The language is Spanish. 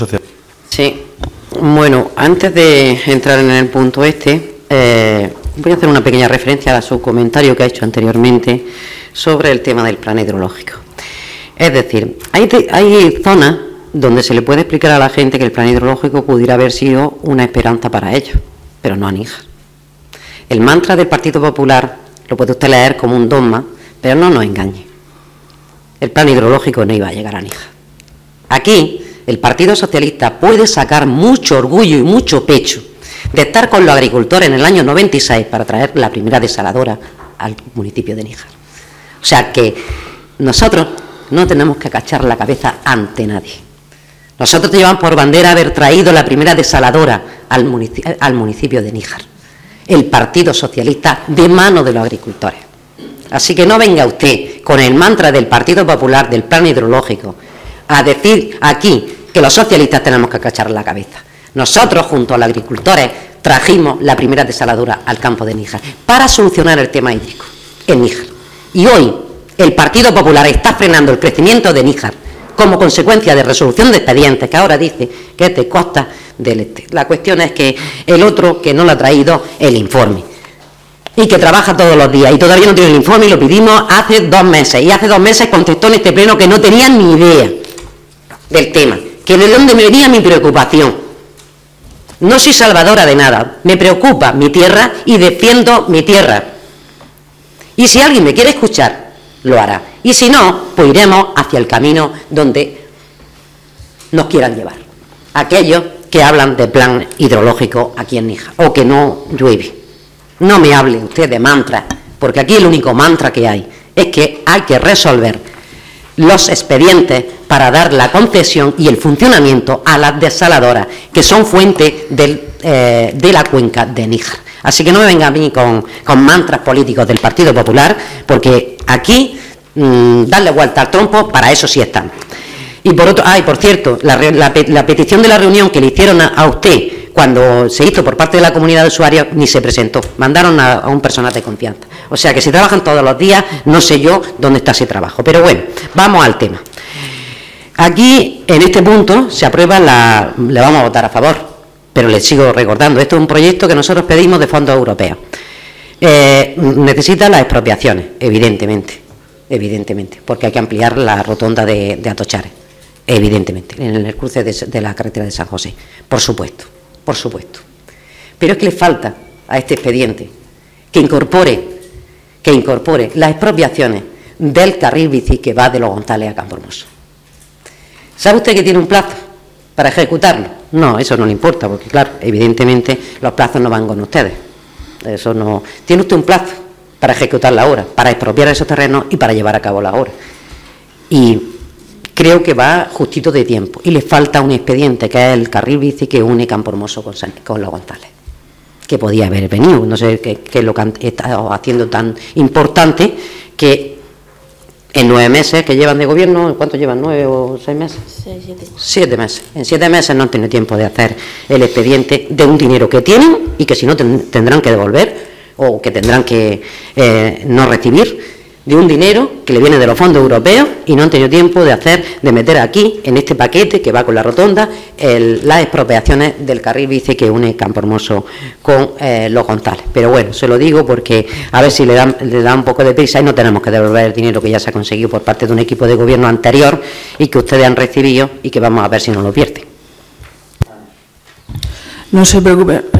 Sí, bueno, antes de entrar en el punto voy a hacer una pequeña referencia a su comentario que ha hecho anteriormente sobre el tema del plan hidrológico. Es decir, hay zonas donde se le puede explicar a la gente que el plan hidrológico pudiera haber sido una esperanza para ellos, pero no a Níjar. El mantra del Partido Popular lo puede usted leer como un dogma, pero no nos engañe. El plan hidrológico no iba a llegar a Níjar. Aquí el Partido Socialista puede sacar mucho orgullo y mucho pecho de estar con los agricultores en el año 96 para traer la primera desaladora al municipio de Níjar. O sea que nosotros no tenemos que agachar la cabeza ante nadie. Nosotros llevamos por bandera haber traído la primera desaladora al municipio de Níjar. El Partido Socialista de mano de los agricultores. Así que no venga usted con el mantra del Partido Popular, del plan hidrológico, a decir aquí que los socialistas tenemos que agachar la cabeza. Nosotros, junto a los agricultores, trajimos la primera desaladora al campo de Níjar para solucionar el tema hídrico en Níjar. Y hoy el Partido Popular está frenando el crecimiento de Níjar como consecuencia de resolución de expedientes, que ahora dice que es de Costa del Este. La cuestión es que el otro que no lo ha traído el informe y que trabaja todos los días y todavía no tiene el informe y lo pedimos hace 2 meses. Y hace 2 meses contestó en este pleno que no tenía ni idea del tema, que de dónde me venía mi preocupación. No soy salvadora de nada, me preocupa mi tierra y defiendo mi tierra. Y si alguien me quiere escuchar, lo hará. Y si no, pues iremos hacia el camino donde nos quieran llevar. Aquellos que hablan de plan hidrológico aquí en Níjar, o que no llueve. No me hable usted de mantra, porque aquí el único mantra que hay es que hay que resolver los expedientes para dar la concesión y el funcionamiento a las desaladoras, que son fuente de la cuenca de Níjar. Así que no me venga a mí con mantras políticos del Partido Popular, porque aquí darle vuelta al trompo, para eso sí están. Y por cierto, la petición de la reunión que le hicieron a usted cuando se hizo por parte de la comunidad de usuarios ni se presentó, mandaron a un personal de confianza. O sea que si trabajan todos los días, no sé yo dónde está ese trabajo. Pero bueno, vamos al tema. Aquí, en este punto, se aprueba le vamos a votar a favor, pero les sigo recordando, esto es un proyecto que nosotros pedimos de fondos europeos. Necesita las expropiaciones, evidentemente, porque hay que ampliar la rotonda de Atochares, evidentemente, en el cruce de la carretera de San José, por supuesto. Pero es que le falta a este expediente que incorpore las expropiaciones del carril bici que va de Los González a Campohermoso. ¿Sabe usted que tiene un plazo para ejecutarlo? No, eso no le importa, porque claro, evidentemente los plazos no van con ustedes. Eso no. Tiene usted un plazo para ejecutar la obra, para expropiar esos terrenos y para llevar a cabo la obra. Y creo que va justito de tiempo y le falta un expediente que es el carril bici que une Campohermoso con Los González, que podía haber venido, no sé qué es lo que han estado haciendo tan importante que en 9 meses que llevan de gobierno, ¿cuánto llevan? ¿9 o 6 meses? 7 meses. En 7 meses no han tenido tiempo de hacer el expediente de un dinero que tienen y que si no tendrán que devolver o que tendrán que no recibir, de un dinero que le viene de los fondos europeos y no han tenido tiempo de meter aquí, en este paquete que va con la rotonda, las expropiaciones del carril bici que une Campohermoso con Los González. Pero bueno, se lo digo porque a ver si le dan un poco de prisa y no tenemos que devolver el dinero que ya se ha conseguido por parte de un equipo de gobierno anterior y que ustedes han recibido y que vamos a ver si no lo pierden. No se preocupe.